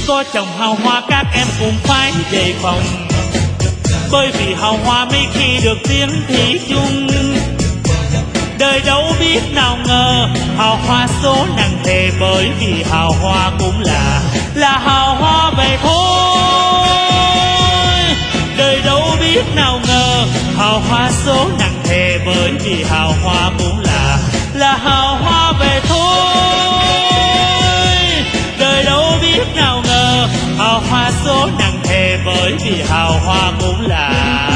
Có chồng hào hoa các em cũng phải đề phòng, bởi vì hào hoa mấy khi được tiếng thì chung. Đời đâu biết nào ngờ hào hoa số nặng thề, bởi vì hào hoa cũng là hào hoa vậy thôi. Đời đâu biết nào ngờ hào hoa số nặng thề, bởi vì hào hoa cũng là hào hoa vậy thôi. Đời đâu biết nào ngờ hào hoa số nặng thề, bởi vì hào hoa cũng là